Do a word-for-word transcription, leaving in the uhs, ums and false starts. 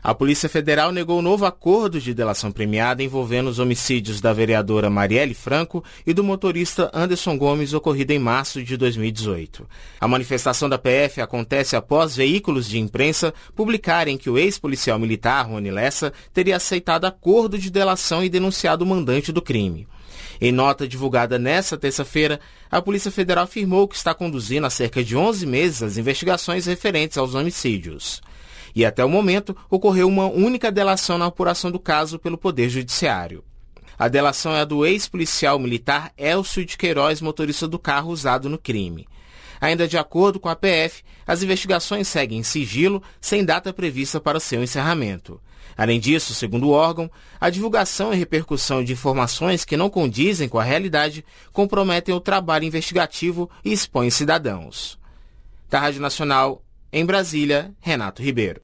A Polícia Federal negou um novo acordo de delação premiada envolvendo os homicídios da vereadora Marielle Franco e do motorista Anderson Gomes, ocorrido em março de dois mil e dezoito. A manifestação da P F acontece após veículos de imprensa publicarem que o ex-policial militar Rony Lessa teria aceitado acordo de delação e denunciado o mandante do crime. Em nota divulgada nesta terça-feira, a Polícia Federal afirmou que está conduzindo há cerca de onze meses as investigações referentes aos homicídios. E até o momento ocorreu uma única delação na apuração do caso pelo Poder Judiciário. A delação é a do ex-policial militar Elcio de Queiroz, motorista do carro usado no crime. Ainda de acordo com a P F, as investigações seguem em sigilo, sem data prevista para seu encerramento. Além disso, segundo o órgão, a divulgação e repercussão de informações que não condizem com a realidade comprometem o trabalho investigativo e expõem cidadãos. Da Rádio Nacional, em Brasília, Renato Ribeiro.